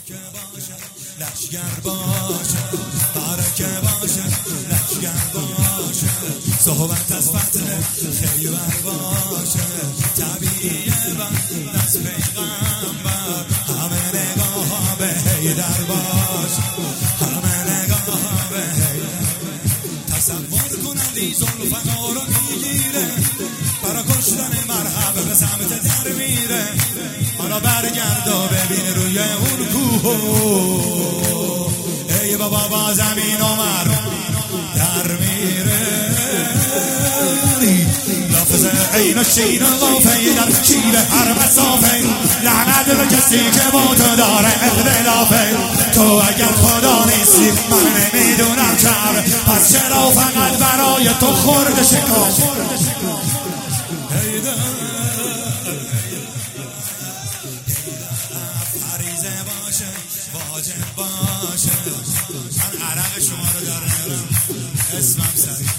لشگر باشه برکه باشه لشگر باشه صحبت از فتح خیبر باشه طبیعیه بند از پیغمبر همه نگاه ها به حیدر باشه همه نگاه ها به حیدر تصور کن علی ذوالفقار رو میگیره برا کشتن مرحبا به سمت در میره حالا برگرد و ببین روی اون کوه ای بابا با زمین عمر در میره لافظه عین و شین و قافه در شیر هر مسافه لعنت به کسی که با تو داره اختلافه تو اگر خدا نیستی من نمیدونم چرا پس چرا فقط برای تو خورد شکاف فریضه باشه واجب باشه من عرق شما رو در نیارم اسمم سریع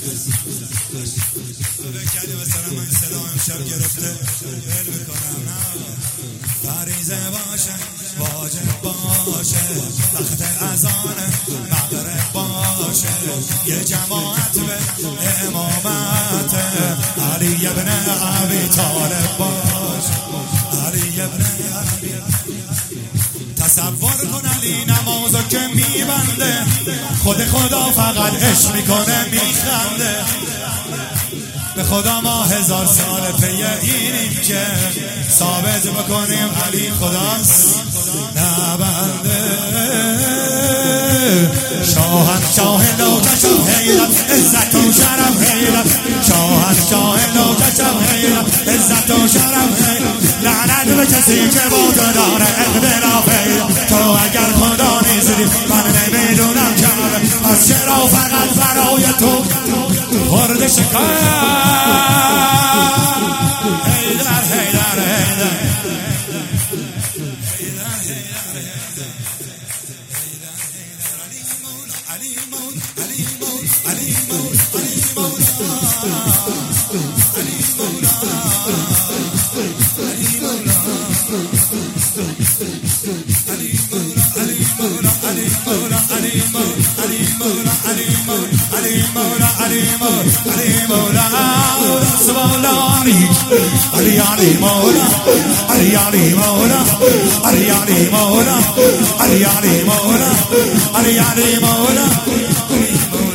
بکردی مثلا من صدا امشب گرفته بل میکنم نه فریضه باشه واجب باشه وقت اذان مغرب باشه یه جماعت به امامت علی ابن ابی طالب باشه علی ابن ابی تصور کن علی نمازو که میبنده خود خدا فقط عشق میکنه میخنده به خدا ما 1000 سال پی اینیم که ثابت بکنیم علی خداست نبنده شاهنشاه نوکشم حیرت عزت و شرم حیرت شاهنشاه نوکشم حیرت عزت و شرم حیرت لعنت به کسی که با تو داره اختلاف حیرت تو اگر خدا نیستی من نمیدونم چرا پس چرا فقط برای تو خورد شکار حیدر حیدر حیدر علی مولا علی مولا علی مولا علی مولا علی مولا علی مولا علی مولا علی مولا علی مولا علی مولا علی مولا علی مولا علی مولا علی مولا سبحانی علی علی مولا علی علی مولا علی علی مولا علی علی مولا علی علی مولا